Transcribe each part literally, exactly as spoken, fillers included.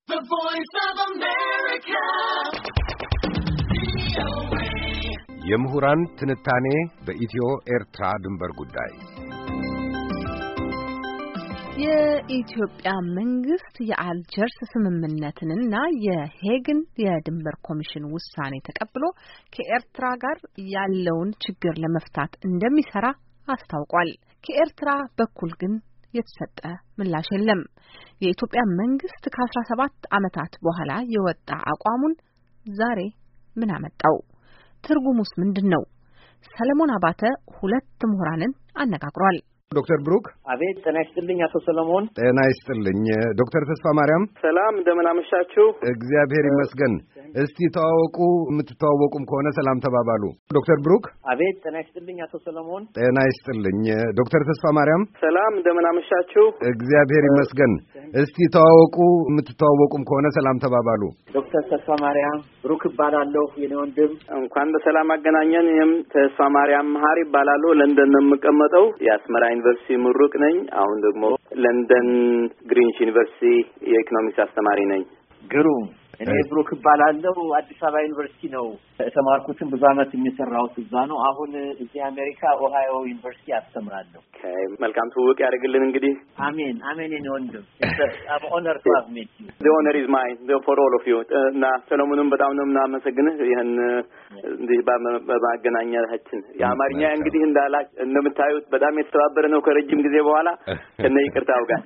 The Voice of America. የምሁራን ትንታኔ በኢትዮ ኤርትራ ድንበር ጉዳይ። የኢትዮጵያ መንግስት የአልጀርስ ስምምነትንና የሄግን የድንበር ኮሚሽን ውሳኔ ተቀብሎ ከኤርትራ ጋር ያለውን ችግር ለመፍታት እንደሚሰራ አስታውቋል። ከኤርትራ በኩል ግን የተሰጠ ምላሽ የለም። የኢትዮጵያ መንግስት ከአስራ ሰባት ዓመታት በኋላ የወጣ አቋሙን ዛሬ ምን አመጣው? ትርጉሙስ ምንድነው? ሰለሞን አባተ ሁለት ምሁራንን አነጋግሯል። ዶክተር ብሩክ አቤት። ጤና ይስጥልኝ አቶ ሰለሞን። ጤና ይስጥልኝ ዶክተር ተስፋ ማርያም። ሰላም እንደምን አመሻችሁ? እግዚአብሔር ይመስገን። እስቲ ተዋወቁ፣ የምትተዋወቁም ከሆነ ሰላም ተባባሉ። ዶክተር ብሩክ አቤት። ጤና ይስጥልኝ አቶ ሰለሞን። ጤና ይስጥልኝ ዶክተር ተስፋ ማርያም። ሰላም እንደምን አመሻችሁ? እግዚአብሔር ይመስገን። እስቲ ተዋወቁ፣ የምትተዋወቁም ከሆነ ሰላም ተባባሉ። ዶክተር ተስፋ ማርያም ብሩክ እባላለሁ። የኔ ወንድም እንኳን በሰላም አገናኘን። እኔም ተስፋ ማርያም መሀሪ እባላለሁ። ለንደን ነው የምቀመጠው። የአስመራ ዩኒቨርሲቲ ምሩቅ ነኝ። አሁን ደግሞ ለንደን ግሪንዊች ዩኒቨርሲቲ የኢኮኖሚክስ አስተማሪ ነኝ። ግሩም። እኔ ብሩክ እባላለሁ። አዲስ አበባ ዩኒቨርሲቲ ነው የተማርኩትን ብዙ ዓመት የሚሰራው እዛ ነው። አሁን እዚህ አሜሪካ ኦሃዮ ዩኒቨርሲቲ አስተምራለሁ። መልካም ትውውቅ ያደርግልን እንግዲህ። አሜን አሜን። የኔ ወንድም I'm honored to have met you. The honor is mine for all of you. እና ሰለሞንም በጣም ነው የምናመሰግንህ ይሄን እንዲህ በማገናኘታችን። የአማርኛ እንግዲህ እንዳላ እንደምታዩት በጣም የተተባበረ ነው ከረጅም ጊዜ በኋላ ከነ ይቅርታው ጋር።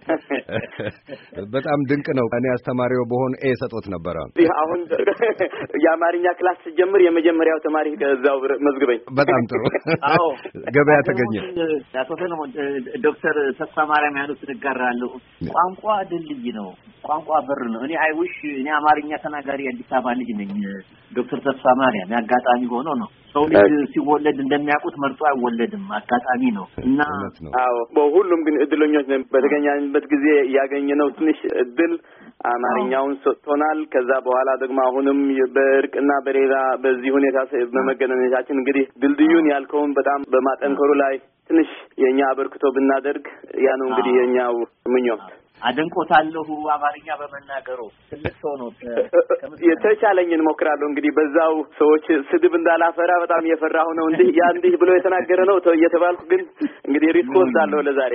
በጣም ድንቅ ነው። እኔ አስተማሪው በሆን ኤ ሰጦት ነበር። አሁን የአማርኛ ክላስ ጀምር የመጀመሪያው ተማሪ ከዛው መዝግበኝ። በጣም ጥሩ። አዎ ገበያ ተገኘ። አቶ ሰለሞን ዶክተር ተስፋ ማርያም ያሉት ንጋራለሁ። ቋንቋ ድልድይ ነው። ቋንቋ በር ነው። እኔ አይውሽ እኔ አማርኛ ተናጋሪ አዲስ አበባ ልጅ ነኝ። ዶክተር ተስፋ ማርያም ያጋጣሚ ሆኖ ነው። ሰው ልጅ ሲወለድ እንደሚያውቁት መርጦ አይወለድም፣ አጋጣሚ ነው እና አዎ በሁሉም ግን እድለኞች ነን። በተገኘንበት ጊዜ ያገኘነው ትንሽ እድል አማርኛውን ሰጥቶናል። ከዛ በኋላ ደግሞ አሁንም በእርቅና በሌላ በዚህ ሁኔታ በመገናኘታችን እንግዲህ ድልድዩን ያልከውን በጣም በማጠንከሩ ላይ ትንሽ የኛ አበርክቶ ብናደርግ ያ ነው እንግዲህ የኛው ምኞት። አደንቆታለሁ አማርኛ በመናገሩ ትልቅ ሰው ነው። የተቻለኝን ሞክራለሁ። እንግዲህ በዛው ሰዎች ስድብ እንዳላፈራ በጣም እየፈራሁ ነው። እንዴ ያ እንዲህ ብሎ የተናገረ ነው ተው እየተባልኩ ግን እንግዲህ ሪስፖንስ አለው ለዛሬ።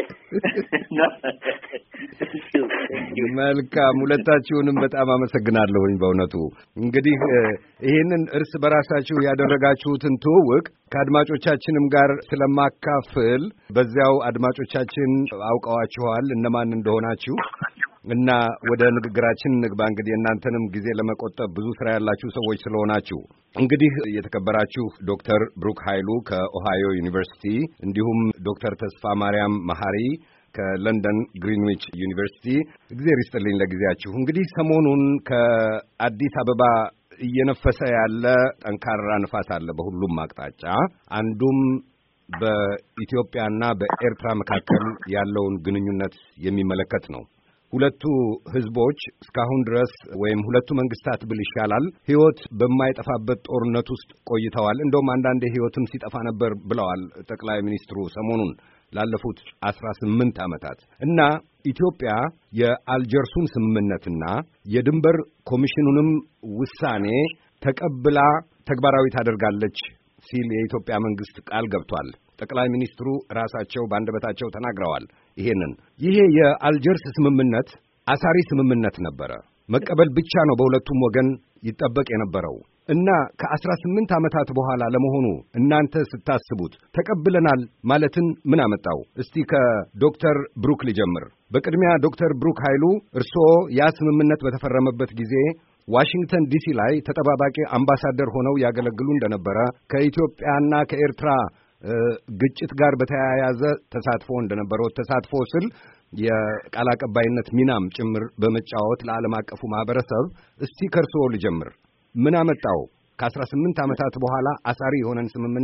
መልካም። ሁለታችሁንም በጣም አመሰግናለሁኝ በእውነቱ። እንግዲህ ይሄንን እርስ በራሳችሁ ያደረጋችሁትን ትውውቅ ከአድማጮቻችንም ጋር ስለማካፈል በዚያው አድማጮቻችን አውቀዋችኋል እነማን እንደሆናችሁ እና ወደ ንግግራችን ንግባ። እንግዲህ እናንተንም ጊዜ ለመቆጠብ ብዙ ስራ ያላችሁ ሰዎች ስለሆናችሁ እንግዲህ የተከበራችሁ ዶክተር ብሩክ ኃይሉ ከኦሃዮ ዩኒቨርሲቲ እንዲሁም ዶክተር ተስፋ ማርያም መሐሪ ከለንደን ግሪንዊች ዩኒቨርሲቲ እግዚአብሔር ይስጥልኝ ለጊዜያችሁ። እንግዲህ ሰሞኑን ከአዲስ አበባ እየነፈሰ ያለ ጠንካራ ንፋስ አለ በሁሉም አቅጣጫ። አንዱም በኢትዮጵያና በኤርትራ መካከል ያለውን ግንኙነት የሚመለከት ነው። ሁለቱ ህዝቦች እስካሁን ድረስ ወይም ሁለቱ መንግስታት ብል ይሻላል ህይወት በማይጠፋበት ጦርነት ውስጥ ቆይተዋል። እንደውም አንዳንዴ ህይወትም ሲጠፋ ነበር ብለዋል ጠቅላይ ሚኒስትሩ ሰሞኑን ላለፉት አስራ ስምንት ዓመታት። እና ኢትዮጵያ የአልጀርሱን ስምምነትና የድንበር ኮሚሽኑንም ውሳኔ ተቀብላ ተግባራዊ ታደርጋለች ሲል የኢትዮጵያ መንግስት ቃል ገብቷል። ጠቅላይ ሚኒስትሩ ራሳቸው ባንደበታቸው ተናግረዋል። ይሄንን ይሄ የአልጀርስ ስምምነት አሳሪ ስምምነት ነበረ። መቀበል ብቻ ነው በሁለቱም ወገን ይጠበቅ የነበረው እና ከአስራ ስምንት ዓመታት በኋላ ለመሆኑ እናንተ ስታስቡት ተቀብለናል ማለትን ምን አመጣው? እስቲ ከዶክተር ብሩክ ልጀምር። በቅድሚያ ዶክተር ብሩክ ኃይሉ እርስዎ ያ ስምምነት በተፈረመበት ጊዜ ዋሽንግተን ዲሲ ላይ ተጠባባቂ አምባሳደር ሆነው ያገለግሉ እንደነበረ ከኢትዮጵያና ከኤርትራ ግጭት ጋር በተያያዘ ተሳትፎ እንደነበረው ተሳትፎ ስል የቃል አቀባይነት ሚናም ጭምር በመጫወት ለዓለም አቀፉ ማህበረሰብ እስቲ ከርሶ ልጀምር። ምን አመጣው ከአስራ ስምንት ዓመታት በኋላ አሳሪ የሆነን ስምምነት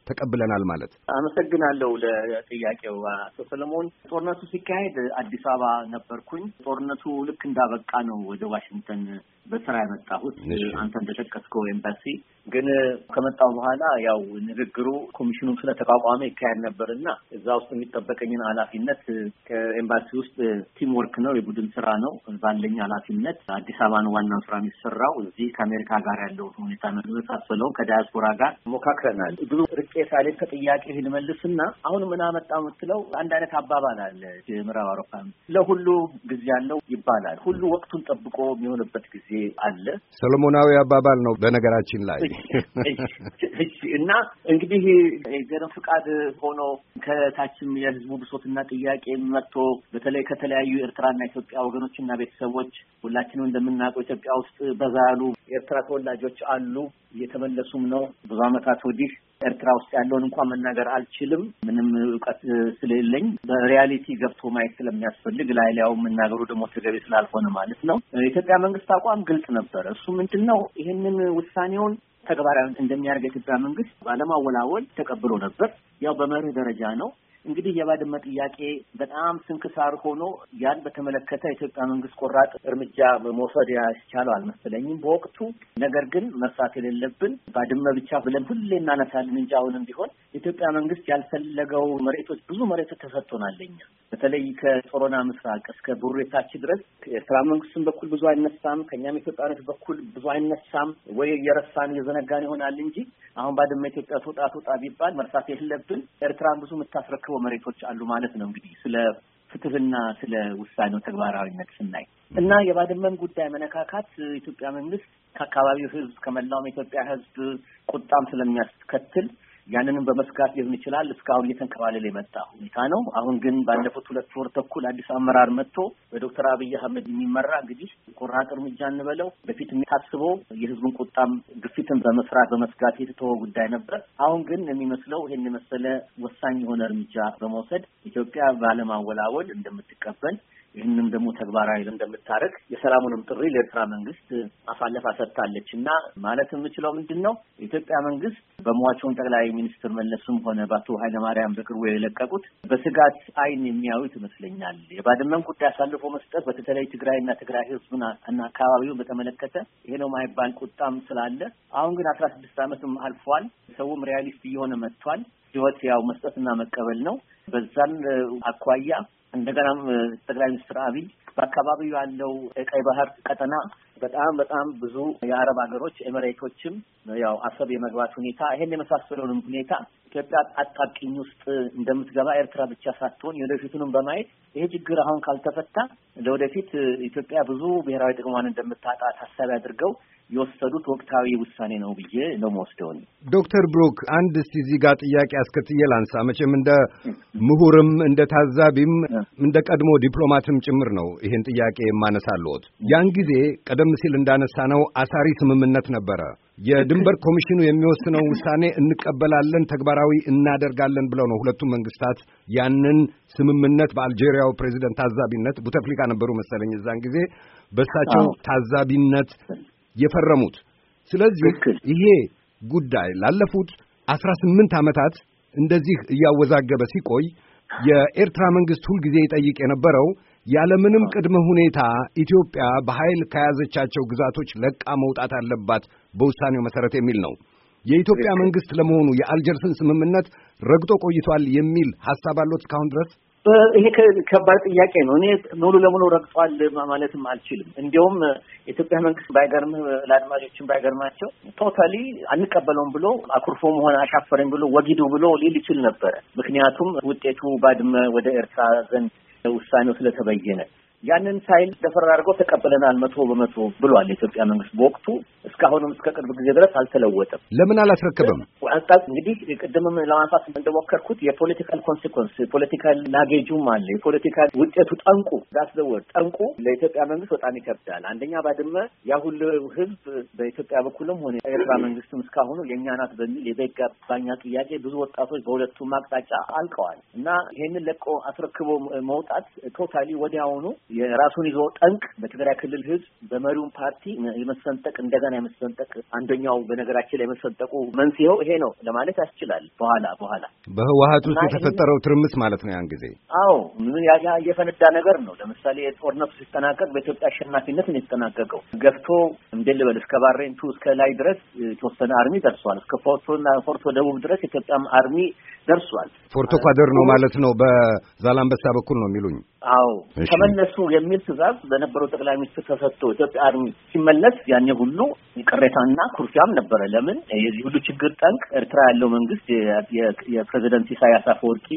ተቀብለናል ማለት? አመሰግናለሁ ለጥያቄው አቶ ሰለሞን። ጦርነቱ ሲካሄድ አዲስ አበባ ነበርኩኝ። ጦርነቱ ልክ እንዳበቃ ነው ወደ ዋሽንግተን በስራ የመጣሁት። አንተ እንደጠቀስከው ኤምባሲ ግን ከመጣሁ በኋላ ያው ንግግሩ ኮሚሽኑ ስለተቋቋመ ይካሄድ ነበርና እዛ ውስጥ የሚጠበቀኝን ኃላፊነት ከኤምባሲ ውስጥ ቲም ወርክ ነው፣ የቡድን ስራ ነው። ባለኝ ኃላፊነት አዲስ አበባ ነው ዋናው ስራ የሚሰራው። እዚህ ከአሜሪካ ጋር ያለው ሁኔታ መሳሰለው ከዳያስፖራ ጋር ሞካክረናል። ብዙ ርቄ ሳሌት ከጥያቄ ልመልስና አሁን ምን አመጣው የምትለው አንድ አይነት አባባል አለ የምዕራብ አውሮፓ ለሁሉ ጊዜ ያለው ይባላል። ሁሉ ወቅቱን ጠብቆ የሚሆንበት ጊዜ አለ። ሰሎሞናዊ አባባል ነው በነገራችን ላይ እና እንግዲህ የገረም ፍቃድ ሆኖ ከታችም የህዝቡ ብሶትና ጥያቄ መጥቶ በተለይ ከተለያዩ ኤርትራና ኢትዮጵያ ወገኖችና ቤተሰቦች ሁላችንም እንደምናውቀው ኢትዮጵያ ውስጥ በዛ ያሉ ኤርትራ ተወላጆች አሉ፣ እየተመለሱም ነው። ብዙ ዓመታት ወዲህ ኤርትራ ውስጥ ያለውን እንኳን መናገር አልችልም፣ ምንም እውቀት ስለሌለኝ በሪያሊቲ ገብቶ ማየት ስለሚያስፈልግ ላይ ላይው መናገሩ ደግሞ ተገቢ ስላልሆነ ማለት ነው። የኢትዮጵያ መንግስት አቋም ግልጽ ነበር። እሱ ምንድነው ይሄንን ውሳኔውን ተግባራዊ እንደሚያደርግ የኢትዮጵያ መንግስት ባለማወላወል ተቀብሎ ነበር። ያው በመርህ ደረጃ ነው። እንግዲህ የባድመ ጥያቄ በጣም ስንክሳር ሆኖ ያን በተመለከተ የኢትዮጵያ መንግስት ቆራጥ እርምጃ መውሰድ ያስቻለው አልመሰለኝም በወቅቱ። ነገር ግን መርሳት የሌለብን ባድመ ብቻ ብለን ሁሌ እናነሳለን እንጂ አሁንም ቢሆን የኢትዮጵያ መንግስት ያልፈለገው መሬቶች ብዙ መሬቶች ተሰጥቶናል። እኛ በተለይ ከጾሮና ምስራቅ እስከ ቡሬታች ድረስ ከኤርትራ መንግስትም በኩል ብዙ አይነሳም፣ ከኛም ኢትዮጵያኖች በኩል ብዙ አይነሳም። ወይ የረሳን የዘነጋን ይሆናል እንጂ አሁን ባድመ ኢትዮጵያ ተወጣ ተወጣ ቢባል መርሳት የሌለብን ኤርትራን ብዙ የምታስረክበው መሬቶች አሉ ማለት ነው። እንግዲህ ስለ ፍትህና ስለ ውሳኔው ተግባራዊነት ስናይ እና የባድመን ጉዳይ መነካካት ኢትዮጵያ መንግስት ከአካባቢው ህዝብ ከመላው ኢትዮጵያ ህዝብ ቁጣም ስለሚያስከትል ያንንም በመስጋት ሊሆን ይችላል እስካሁን እየተንከባለለ የመጣ ሁኔታ ነው። አሁን ግን ባለፉት ሁለት ወር ተኩል አዲስ አመራር መጥቶ በዶክተር አብይ አህመድ የሚመራ እንግዲህ ቆራጥ እርምጃ እንበለው በፊት የሚታስበው የህዝቡን ቁጣም ግፊትን በመስራት በመስጋት የተተወ ጉዳይ ነበር። አሁን ግን የሚመስለው ይሄን የመሰለ ወሳኝ የሆነ እርምጃ በመውሰድ ኢትዮጵያ ባለማወላወል እንደምትቀበል ይህንንም ደግሞ ተግባራዊ እንደምታደርግ የሰላሙንም ጥሪ ለኤርትራ መንግስት አሳልፋ ሰጥታለች እና ማለት የምችለው ምንድን ነው የኢትዮጵያ መንግስት በሟቹን ጠቅላይ ሚኒስትር መለስም ሆነ በአቶ ኃይለማርያም በቅርቡ የለቀቁት በስጋት አይን የሚያዩት ይመስለኛል። የባድመን ጉዳይ አሳልፎ መስጠት በተለይ ትግራይና ትግራይ ህዝብና እና አካባቢውን በተመለከተ ይሄ ነው የማይባል ቁጣም ስላለ አሁን ግን አስራ ስድስት ዓመትም አልፏል። ሰውም ሪያሊስት እየሆነ መጥቷል። ህይወት ያው መስጠትና መቀበል ነው። በዛን አኳያ እንደገናም ጠቅላይ ሚኒስትር አብይ በአካባቢው ያለው ቀይ ባህር ቀጠና በጣም በጣም ብዙ የአረብ ሀገሮች ኤሚሬቶችም ያው አሰብ የመግባት ሁኔታ ይሄን የመሳሰለውን ሁኔታ ኢትዮጵያ አጣብቂኝ ውስጥ እንደምትገባ ኤርትራ ብቻ ሳትሆን የወደፊቱንም በማየት ይሄ ችግር አሁን ካልተፈታ ለወደፊት ኢትዮጵያ ብዙ ብሔራዊ ጥቅሟን እንደምታጣ ታሳቢ አድርገው የወሰዱት ወቅታዊ ውሳኔ ነው ብዬ ነው የምወስደው። ዶክተር ብሩክ አንድ እስቲ እዚህ ጋር ጥያቄ አስከትዬ ላንሳ። መቼም እንደ ምሁርም እንደ ታዛቢም እንደ ቀድሞ ዲፕሎማትም ጭምር ነው ይሄን ጥያቄ የማነሳለሁት። ያን ጊዜ ቀደም ሲል እንዳነሳነው አሳሪ ስምምነት ነበረ። የድንበር ኮሚሽኑ የሚወስነው ውሳኔ እንቀበላለን፣ ተግባራዊ እናደርጋለን ብለው ነው ሁለቱም መንግስታት ያንን ስምምነት በአልጄሪያው ፕሬዚደንት ታዛቢነት ቡተፍሊካ ነበሩ መሰለኝ እዛን ጊዜ በእሳቸው ታዛቢነት የፈረሙት። ስለዚህ ይሄ ጉዳይ ላለፉት አስራ ስምንት ዓመታት እንደዚህ እያወዛገበ ሲቆይ የኤርትራ መንግስት ሁልጊዜ ይጠይቅ የነበረው ያለምንም ቅድመ ሁኔታ ኢትዮጵያ በኃይል ከያዘቻቸው ግዛቶች ለቃ መውጣት አለባት በውሳኔው መሰረት የሚል ነው። የኢትዮጵያ መንግስት ለመሆኑ የአልጀርስን ስምምነት ረግጦ ቆይቷል የሚል ሐሳብ አለው እስካሁን ድረስ? ይሄ ከባድ ጥያቄ ነው። እኔ ሙሉ ለሙሉ ረግጧል ማለትም አልችልም። እንዲያውም የኢትዮጵያ መንግስት ባይገርም ለአድማጮችም ባይገርማቸው ቶታሊ አንቀበለውም ብሎ አኩርፎም ሆነ አሻፈረኝ ብሎ ወጊዱ ብሎ ሊል ይችል ነበረ። ምክንያቱም ውጤቱ ባድመ ወደ ኤርትራ ዘንድ ውሳኔው ስለተበየነ ያንን ሳይል ደፈር አድርገው ተቀበለናል መቶ በመቶ ብሏል የኢትዮጵያ መንግስት በወቅቱ። እስካሁንም እስከ ቅርብ ጊዜ ድረስ አልተለወጠም። ለምን አላስረከበም? አንጣጥ እንግዲህ ቅድምም ለማንሳት እንደሞከርኩት የፖለቲካል ኮንሲኩዌንስ የፖለቲካል ናጌጁም አለ። የፖለቲካል ውጤቱ ጠንቁ ዳስደወር ጠንቁ ለኢትዮጵያ መንግስት በጣም ይከብዳል። አንደኛ ባድመ ያ ሁሉ ህዝብ በኢትዮጵያ በኩልም ሆነ የኤርትራ መንግስትም እስካሁኑ የኛ ናት በሚል የበጋባኛ ጥያቄ ብዙ ወጣቶች በሁለቱም አቅጣጫ አልቀዋል እና ይሄንን ለቆ አስረክቦ መውጣት ቶታሊ ወዲያውኑ የራሱን ይዞ ጠንቅ በትግራይ ክልል ህዝብ በመሪውን ፓርቲ የመሰንጠቅ እንደገና የመሰንጠቅ አንደኛው በነገራችን ላይ የመሰንጠቁ መንስኤው ይሄ ነው ለማለት ያስችላል። በኋላ በኋላ በህወሓት ውስጥ የተፈጠረው ትርምስ ማለት ነው ያን ጊዜ። አዎ ምን ያ ያ የፈነዳ ነገር ነው። ለምሳሌ ጦርነቱ ሲጠናቀቅ በኢትዮጵያ አሸናፊነት ነው የተጠናቀቀው። ገፍቶ እንደልበል እስከ ባሬንቱ እስከ ላይ ድረስ የተወሰነ አርሚ ደርሷል። እስከ ፎርቶና ፎርቶ ደቡብ ድረስ የኢትዮጵያም አርሚ ደርሷል። ፎርቶ ኳደር ነው ማለት ነው በዛላምበሳ በኩል ነው የሚሉኝ። አዎ ተመለሱ የሚል ትዕዛዝ በነበረው ጠቅላይ ሚኒስትር ተሰጥቶ ኢትዮጵያ አርሚ ሲመለስ ያኔ ሁሉ ቅሬታና ኩርፊያም ነበረ። ለምን የዚህ ሁሉ ችግር ጠንቅ ኤርትራ ያለው መንግስት የፕሬዝዳንት ኢሳያስ አፈወርቂ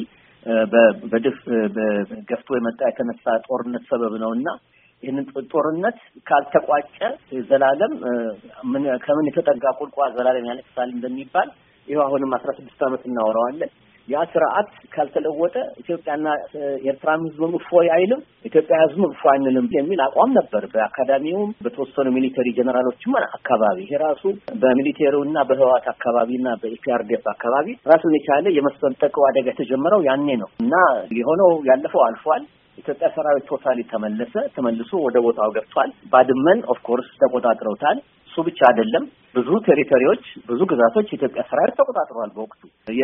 በድፍ በገፍቶ የመጣ የተነሳ ጦርነት ሰበብ ነውና ይህንን ጦርነት ካልተቋጨ ዘላለም ምን ከምን የተጠጋ ቁልቋል ዘላለም ያለቅሳል እንደሚባል ይሄው አሁንም አስራ ስድስት ዓመት እናወራዋለን። ያ ስርዓት ካልተለወጠ ኢትዮጵያና ኤርትራም ህዝብም እፎይ አይልም፣ ኢትዮጵያ ህዝብም እፎይ አይልም የሚል አቋም ነበር በአካዳሚውም በተወሰኑ ሚሊተሪ ጀነራሎችም አካባቢ። ይሄ ራሱ በሚሊተሪውና በህወሓት አካባቢና በኢፒአርዲኤፍ አካባቢ ራሱን የቻለ የመሰንጠቀው አደጋ የተጀመረው ያኔ ነው እና የሆነው ያለፈው አልፏል። ኢትዮጵያ ሰራዊት ቶታሊ ተመለሰ ተመልሶ ወደ ቦታው ገብቷል። ባድመን ኦፍ ኮርስ ተቆጣጥረውታል። እሱ ብቻ አይደለም፣ ብዙ ቴሪቶሪዎች ብዙ ግዛቶች ኢትዮጵያ ሰራዊት ተቆጣጥረዋል። በወቅቱ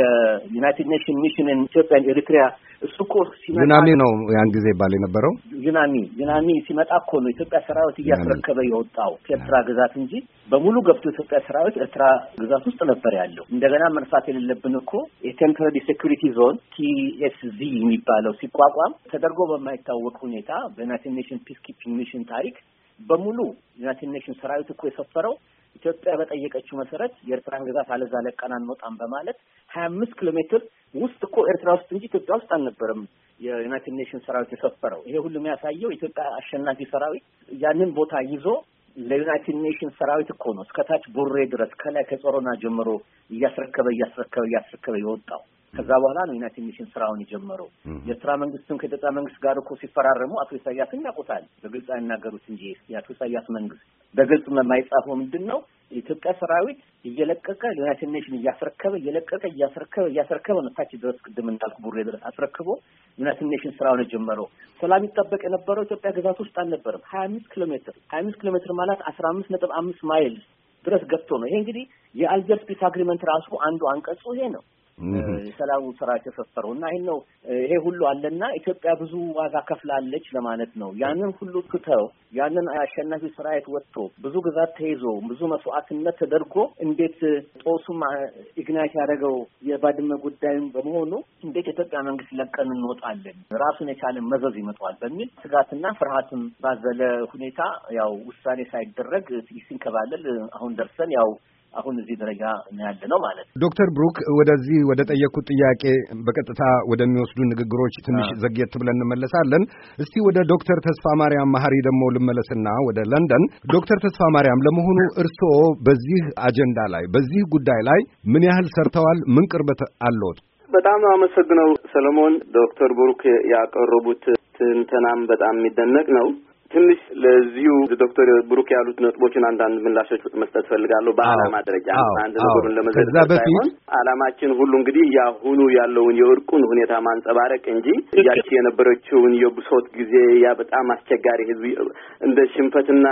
የዩናይትድ ኔሽን ሚሽን ኢን ኢትዮጵያ ኤንድ ኤሪትሪያ እሱ እኮ ሲመጣ ዩናሚ ነው ያን ጊዜ ባል የነበረው ዩናሚ ዩናሚ ሲመጣ እኮ ነው ኢትዮጵያ ሰራዊት እያስረከበ የወጣው ከኤርትራ ግዛት እንጂ በሙሉ ገብቶ ኢትዮጵያ ሰራዊት ኤርትራ ግዛት ውስጥ ነበር ያለው። እንደገና መርሳት የሌለብን እኮ የቴምፖራሪ ሴኩሪቲ ዞን ቲኤስዚ የሚባለው ሲቋቋም ተደርጎ በማይታወቅ ሁኔታ በዩናይትድ ኔሽን ፒስ ኪፒንግ ሚሽን ታሪክ በሙሉ ዩናይትድ ኔሽን ሰራዊት እኮ የሰፈረው ኢትዮጵያ በጠየቀችው መሰረት የኤርትራን ግዛት አለዛ ለቀን አንወጣም በማለት ሀያ አምስት ኪሎ ሜትር ውስጥ እኮ ኤርትራ ውስጥ እንጂ ኢትዮጵያ ውስጥ አልነበረም የዩናይትድ ኔሽን ሰራዊት የሰፈረው። ይሄ ሁሉ የሚያሳየው ኢትዮጵያ አሸናፊ ሰራዊት ያንን ቦታ ይዞ ለዩናይትድ ኔሽን ሰራዊት እኮ ነው እስከታች ቡሬ ድረስ ከላይ ከጾሮና ጀምሮ እያስረከበ እያስረከበ እያስረከበ የወጣው። ከዛ በኋላ ነው ዩናይትድ ኔሽን ስራውን የጀመረው። የኤርትራ መንግስትም ከኢትዮጵያ መንግስት ጋር እኮ ሲፈራረሙ አቶ ኢሳያስን ያውቁታል። በግልጽ አይናገሩት እንጂ የአቶ ኢሳያስ መንግስት በግልጽ የማይጻፈው ምንድን ነው? የኢትዮጵያ ሰራዊት እየለቀቀ ዩናይትድ ኔሽን እያስረከበ እየለቀቀ እያስረከበ እያስረከበ ነው ታች ድረስ ቅድም እንዳልኩ ቡሬ ድረስ አስረክቦ ዩናይትድ ኔሽን ስራውን የጀመረው። ሰላም ይጠበቅ የነበረው ኢትዮጵያ ግዛት ውስጥ አልነበረም። ሀያ አምስት ኪሎ ሜትር ሀያ አምስት ኪሎ ሜትር ማለት አስራ አምስት ነጥብ አምስት ማይል ድረስ ገብቶ ነው። ይሄ እንግዲህ የአልጀርስ ፒስ አግሪመንት ራሱ አንዱ አንቀጹ ይሄ ነው። የሰላሙ ስራ የተሰፈረው እና ይሄን ነው። ይሄ ሁሉ አለና ኢትዮጵያ ብዙ ዋጋ ከፍላለች ለማለት ነው። ያንን ሁሉ ትተው ያንን አሸናፊ ሰራዊት ወጥቶ ብዙ ግዛት ተይዞ ብዙ መስዋዕትነት ተደርጎ እንዴት ጦሱም ኢግናይት ያደረገው የባድመ ጉዳይም በመሆኑ እንዴት ኢትዮጵያ መንግስት ለቀን እንወጣለን ራሱን የቻለ መዘዝ ይመጣዋል በሚል ስጋትና ፍርሃትም ባዘለ ሁኔታ ያው ውሳኔ ሳይደረግ ሲንከባለል አሁን ደርሰን ያው አሁን እዚህ ደረጃ ነው ያለ ነው ማለት ነው። ዶክተር ብሩክ ወደዚህ ወደ ጠየቁት ጥያቄ በቀጥታ ወደሚወስዱ ንግግሮች ትንሽ ዘግየት ብለን እንመለሳለን። እስቲ ወደ ዶክተር ተስፋ ማርያም መሐሪ ደግሞ ልመለስና ወደ ለንደን። ዶክተር ተስፋ ማርያም ለመሆኑ እርስዎ በዚህ አጀንዳ ላይ በዚህ ጉዳይ ላይ ምን ያህል ሰርተዋል? ምን ቅርበት አለዎት? በጣም አመሰግነው ሰለሞን። ዶክተር ብሩክ ያቀረቡት ትንተናም በጣም የሚደነቅ ነው። ትንሽ ለዚሁ ዶክተር ብሩክ ያሉት ነጥቦችን አንዳንድ ምላሾች መስጠት ፈልጋለሁ። በዓላማ ደረጃ አንድ ነገሩን ለመዘርዘር ሳይሆን ዓላማችን ሁሉ እንግዲህ ያሁኑ ያለውን የእርቁን ሁኔታ ማንጸባረቅ እንጂ ያቺ የነበረችውን የብሶት ጊዜ ያ በጣም አስቸጋሪ ህዝብ እንደ ሽንፈትና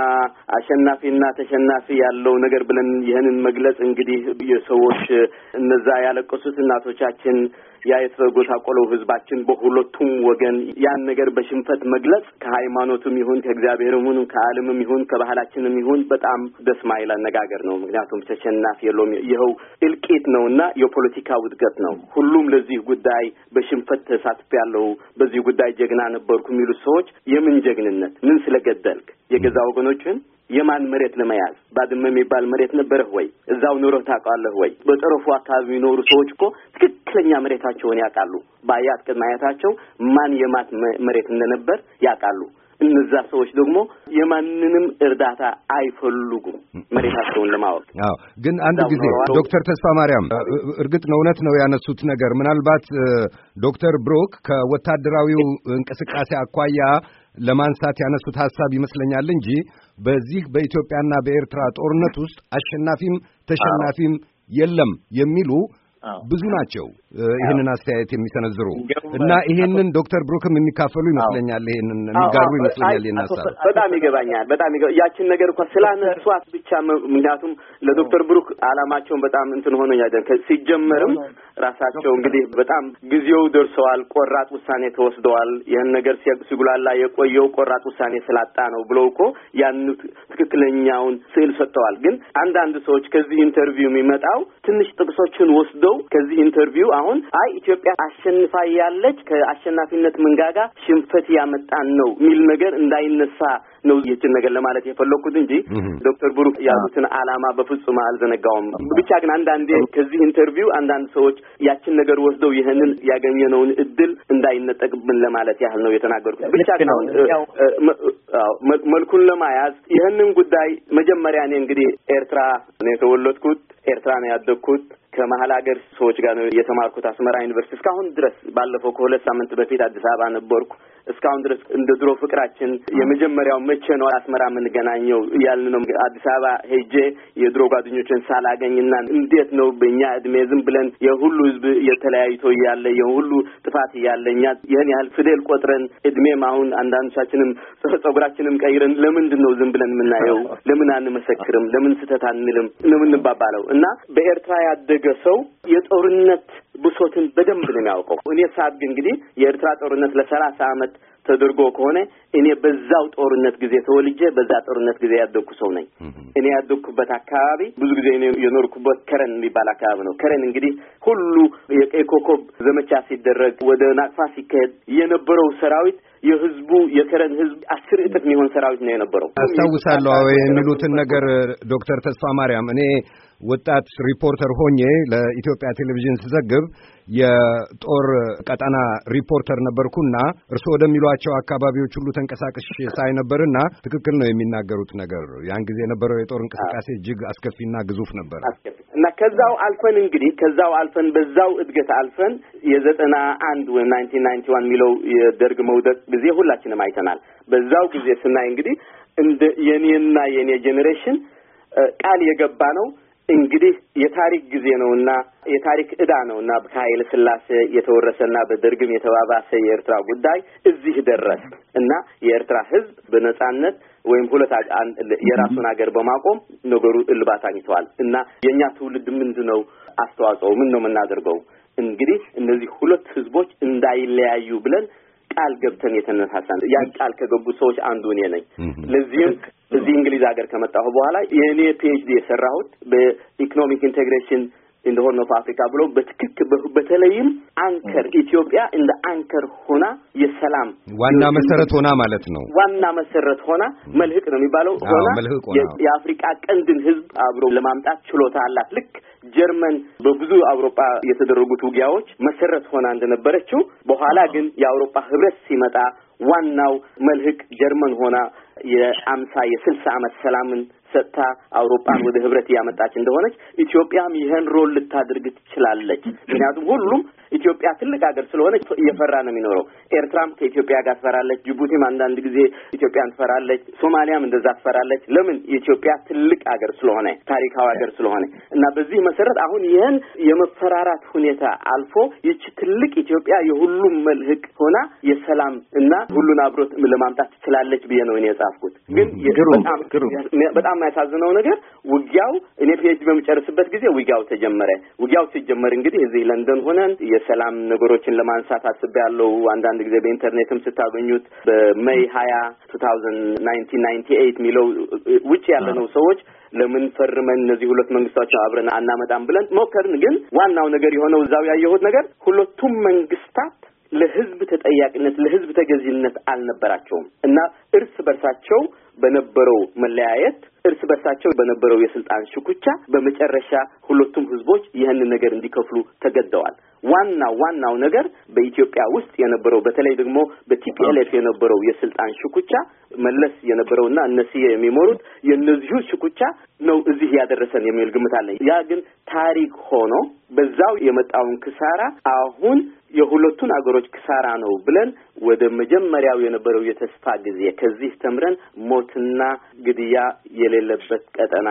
አሸናፊና ተሸናፊ ያለው ነገር ብለን ይህንን መግለጽ እንግዲህ የሰዎች እነዛ ያለቀሱት እናቶቻችን ያ የተጎሳቆለው ህዝባችን በሁለቱም ወገን ያን ነገር በሽንፈት መግለጽ ከሃይማኖቱም ይሁን ከእግዚአብሔርም ይሁን ከዓለምም ይሁን ከባህላችንም ይሁን በጣም ደስ ማይል አነጋገር ነው። ምክንያቱም ተሸናፊ የለውም ይኸው እልቂት ነውና የፖለቲካ ውድቀት ነው። ሁሉም ለዚህ ጉዳይ በሽንፈት ተሳትፌያለሁ፣ በዚህ ጉዳይ ጀግና ነበርኩ የሚሉ ሰዎች የምን ጀግንነት? ምን ስለገደልክ? የገዛ ወገኖችን የማን መሬት ለመያዝ? ባድመ የሚባል መሬት ነበረህ ወይ? እዛው ኑሮህ ታውቃለህ ወይ? በጠረፉ አካባቢ የሚኖሩ ሰዎች እኮ ትክክለኛ መሬታቸውን ያውቃሉ። በአያት ቅድመ አያታቸው ማን የማት መሬት እንደነበር ያውቃሉ። እነዛ ሰዎች ደግሞ የማንንም እርዳታ አይፈልጉም መሬታቸውን ለማወቅ። አዎ፣ ግን አንድ ጊዜ ዶክተር ተስፋ ማርያም እርግጥ ነው እውነት ነው ያነሱት ነገር ምናልባት ዶክተር ብሩክ ከወታደራዊው እንቅስቃሴ አኳያ ለማንሳት ያነሱት ሐሳብ ይመስለኛል እንጂ በዚህ በኢትዮጵያና በኤርትራ ጦርነት ውስጥ አሸናፊም ተሸናፊም የለም የሚሉ ብዙ ናቸው ይሄንን አስተያየት የሚሰነዝሩ እና ይሄንን ዶክተር ብሩክም የሚካፈሉ ይመስለኛል ይሄንን የሚጋሩ ይመስለኛል የናሳው በጣም ይገባኛል በጣም ያችን ነገር እንኳን ስላነሷት ብቻ ምክንያቱም ለዶክተር ብሩክ አላማቸውን በጣም እንትን ሆኖ ያደን ሲጀመርም ራሳቸው እንግዲህ በጣም ጊዜው ደርሰዋል ቆራጥ ውሳኔ ተወስደዋል ይሄን ነገር ሲጉላላ የቆየው ቆራጥ ውሳኔ ስላጣ ነው ብለው እኮ ያን ትክክለኛውን ስዕል ሰጥተዋል ግን አንድ አንድ ሰዎች ከዚህ ኢንተርቪው የሚመጣው ትንሽ ጥቅሶችን ወስደው ከዚህ ኢንተርቪው አሁን አይ ኢትዮጵያ አሸንፋ ያለች ከአሸናፊነት መንጋጋ ሽንፈት ያመጣን ነው ሚል ነገር እንዳይነሳ ነው ይህችን ነገር ለማለት የፈለኩት እንጂ ዶክተር ብሩክ ያሉትን አላማ በፍጹም አልዘነጋውም ብቻ ግን አንድ አንዴ ከዚህ ኢንተርቪው አንድ አንድ ሰዎች ያችን ነገር ወስደው ይሄንን ያገኘነውን እድል እንዳይነጠቅብን ለማለት ያህል ነው የተናገርኩት ብቻ ግን መልኩን ለማያዝ ይሄንን ጉዳይ መጀመሪያ እኔ እንግዲህ ኤርትራ ነው የተወለድኩት ኤርትራ ነው ያደግኩት ከመሃል ሀገር ሰዎች ጋር ነው የተማርኩት አስመራ ዩኒቨርሲቲ እስካሁን ድረስ ባለፈው ከሁለት ሳምንት በፊት አዲስ አበባ ነበርኩ እስካሁን ድረስ እንደ ድሮ ፍቅራችን የመጀመሪያው መቼ ነው አስመራ ምን ገናኘው ያልን ነው አዲስ አበባ ሄጄ የድሮ ጓደኞችን ሳላገኝና እንዴት ነው በእኛ እድሜ ዝም ብለን የሁሉ ህዝብ የተለያይቶ ያለ የሁሉ ጥፋት ያለኛ ይሄን ያህል ፊደል ቆጥረን እድሜም አሁን አንዳንዶቻችንም ጸጉራችንም ቀይረን ለምንድን ነው ዝም ብለን የምናየው ለምን አንመሰክርም ለምን ስተት አንልም ለምን እንባባለው እና በኤርትራ ያደገ ሰው የጦርነት ብሶትን በደንብ ነው የሚያውቀው እኔ ሳብ እንግዲህ የኤርትራ ጦርነት ለሰላሳ አመት ተደርጎ ከሆነ እኔ በዛው ጦርነት ጊዜ ተወልጄ በዛ ጦርነት ጊዜ ያደኩ ሰው ነኝ እኔ ያደኩበት አካባቢ ብዙ ጊዜ እኔ የኖርኩበት ከረን የሚባል አካባቢ ነው ከረን እንግዲህ ሁሉ የኮኮብ ዘመቻ ሲደረግ ወደ ናቅፋ ሲካሄድ የነበረው ሰራዊት የህዝቡ የከረን ህዝብ አስር እጥፍ የሚሆን ሰራዊት ነው የነበረው አስተውሳለሁ የሚሉትን ነገር ዶክተር ተስፋ ማርያም እኔ ወጣት ሪፖርተር ሆኜ ለኢትዮጵያ ቴሌቪዥን ስዘግብ የጦር ቀጣና ሪፖርተር ነበርኩና እርሱ ወደሚሏቸው አካባቢዎች ሁሉ ተንቀሳቅሽ ሳይ ነበርና ትክክል ነው የሚናገሩት ነገር ያን ጊዜ የነበረው የጦር እንቅስቃሴ እጅግ አስከፊና ግዙፍ ነበር እና ከዛው አልፈን እንግዲህ ከዛው አልፈን በዛው እድገት አልፈን የዘጠና አንድ ወይ ናይንቲን ናይንቲ ዋን ሚለው የደርግ መውደቅ ጊዜ ሁላችንም አይተናል በዛው ጊዜ ስናይ እንግዲህ እንደ የኔና የኔ ጄኔሬሽን ቃል የገባ ነው እንግዲህ የታሪክ ጊዜ ነውና የታሪክ ዕዳ ነውና በኃይለ ሥላሴ የተወረሰና በደርግም የተባባሰ የኤርትራ ጉዳይ እዚህ ደረሰ እና የኤርትራ ህዝብ በነጻነት ወይም ሁለት የራሱን ሀገር በማቆም ነገሩ እልባት አግኝቷል እና የኛ ትውልድ ምንድነው አስተዋጽኦ ምን ነው የምናደርገው እንግዲህ እነዚህ ሁለት ህዝቦች እንዳይለያዩ ብለን ቃል ገብተን የተነሳሳን ያን ቃል ከገቡ ሰዎች አንዱ እኔ ነኝ ለዚህም እዚህ እንግሊዝ ሀገር ከመጣሁ በኋላ የኔ ፒኤችዲ የሰራሁት በኢኮኖሚክ ኢንቴግሬሽን in the Horn of Africa ብሎ በትክክል በተለይም አንከር ኢትዮጵያ እንደ አንከር ሆና የሰላም ዋና መሰረት ሆና ማለት ነው ዋና መሰረት ሆና መልህቅ ነው የሚባለው ሆና የአፍሪካ ቀንድን ህዝብ አብሮ ለማምጣት ችሎታ አላት ልክ ጀርመን በብዙ አውሮፓ የተደረጉት ውጊያዎች መሰረት ሆና እንደነበረችው በኋላ ግን የአውሮፓ ህብረት ሲመጣ ዋናው መልህቅ ጀርመን ሆና የአምሳ የስልሳ አመት ሰላምን ሰጥታ አውሮፓን ወደ ህብረት ያመጣች እንደሆነች ኢትዮጵያም ይሄን ሮል ልታደርግ ትችላለች ምክንያቱም ሁሉም ኢትዮጵያ ትልቅ ሀገር ስለሆነች እየፈራ ነው የሚኖረው ኤርትራም ከኢትዮጵያ ጋር ትፈራለች ጅቡቲም አንዳንድ ጊዜ ኢትዮጵያን ትፈራለች ሶማሊያም እንደዛ ትፈራለች ለምን ኢትዮጵያ ትልቅ ሀገር ስለሆነ ታሪካዊ ሀገር ስለሆነ እና በዚህ መሰረት አሁን ይሄን የመፈራራት ሁኔታ አልፎ ይች ትልቅ ኢትዮጵያ የሁሉም መልህቅ ሆና የሰላም እና ሁሉን አብሮት ለማምጣት ትችላለች ብዬ ነው እኔ የጻፍኩት ግን በጣም በጣም ያሳዝነው ነገር ውጊያው እኔ ፒኤችዲ በመጨረስበት ጊዜ ውጊያው ተጀመረ ውጊያው ሲጀመር እንግዲህ እዚህ ለንደን ሆነን የሰላም ነገሮችን ለማንሳት አስቤያለሁ አንዳንድ ጊዜ በኢንተርኔትም ስታገኙት በሜይ ሃያ ናይንቲን ናይንቲ ኤይት ሚለው ውጪ ያለነው ሰዎች ለምን ፈርመን እነዚህ ሁለት መንግስታዎች አብረን አናመጣም ብለን ሞከርን ግን ዋናው ነገር የሆነው እዛው ያየሁት ነገር ሁለቱም መንግስታት ለህዝብ ተጠያቂነት ለህዝብ ተገዥነት አልነበራቸውም እና እርስ በርሳቸው በነበረው መለያየት እርስ በርሳቸው በነበረው የስልጣን ሽኩቻ በመጨረሻ ሁለቱም ህዝቦች ይህንን ነገር እንዲከፍሉ ተገደዋል ዋና ዋናው ነገር በኢትዮጵያ ውስጥ የነበረው በተለይ ደግሞ በቲፒኤልኤፍ የነበረው የስልጣን ሽኩቻ መለስ የነበረውና እነሱ የሚመሩት የነዚሁ ሽኩቻ ነው እዚህ ያደረሰን የሚል ግምት አለኝ ያ ግን ታሪክ ሆኖ በዛው የመጣውን ክሳራ አሁን የሁለቱን አገሮች ክሳራ ነው ብለን ወደ መጀመሪያው የነበረው የተስፋ ጊዜ ከዚህ ተምረን ሞትና ግድያ የሌለበት ቀጠና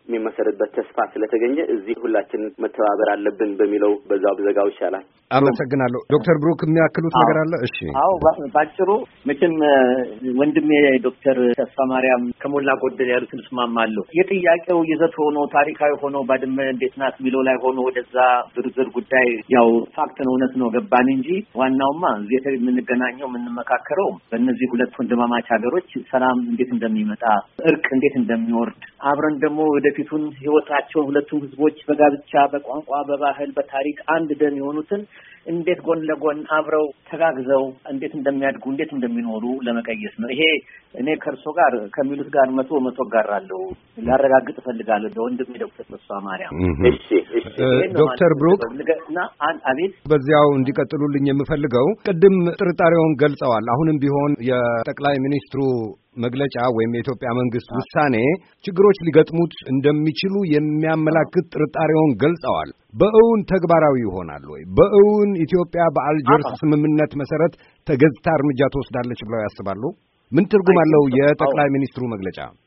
የሚመሰረትበት ተስፋ ስለተገኘ እዚህ ሁላችን መተባበር አለብን በሚለው በዛው በዘጋው ይሻላል። አመሰግናለሁ። ዶክተር ብሩክ የሚያክሉት ነገር አለ? እሺ። አዎ ባጭሩ መቼም ወንድሜ ዶክተር ተስፋ ማርያም ከሞላ ጎደል ያሉትን እስማማለሁ። የጥያቄው ይዘት ሆኖ ታሪካዊ ሆኖ ባድመ እንዴት ናት የሚለው ላይ ሆኖ ወደዛ ዝርዝር ጉዳይ ያው ፋክት ነው እውነት ነው ገባን እንጂ ዋናውማ እዚህ የምንገናኘው የምንመካከረው በእነዚህ ሁለት ወንድማማች ሀገሮች ሰላም እንዴት እንደሚመጣ እርቅ እንዴት እንደሚወርድ አብረን ደግሞ ወደፊቱን ህይወታቸውን ሁለቱም ህዝቦች በጋብቻ በቋንቋ በባህል በታሪክ አንድ ደም የሆኑትን እንዴት ጎን ለጎን አብረው ተጋግዘው እንዴት እንደሚያድጉ እንዴት እንደሚኖሩ ለመቀየስ ነው። ይሄ እኔ ከርሶ ጋር ከሚሉት ጋር መቶ መቶ ጋር አለው ላረጋግጥ እፈልጋለሁ ለወንድሜ ዶክተር ተስፋ ማርያም። እሺ እሺ ዶክተር ብሩክ እና አቤት በዚያው እንዲቀጥሉልኝ የምፈልገው ቅድም ጥርጣሬውን ገልጸዋል። አሁንም ቢሆን የጠቅላይ ሚኒስትሩ መግለጫ ወይም የኢትዮጵያ መንግስት ውሳኔ ችግሮች ሊገጥሙት እንደሚችሉ የሚያመላክት ጥርጣሬውን ገልጸዋል። በእውን ተግባራዊ ይሆናል ወይ? በእውን ኢትዮጵያ በአልጀርስ ስምምነት መሰረት ተገዝታ እርምጃ ትወስዳለች ብለው ያስባሉ? ምን ትርጉም አለው የጠቅላይ ሚኒስትሩ መግለጫ?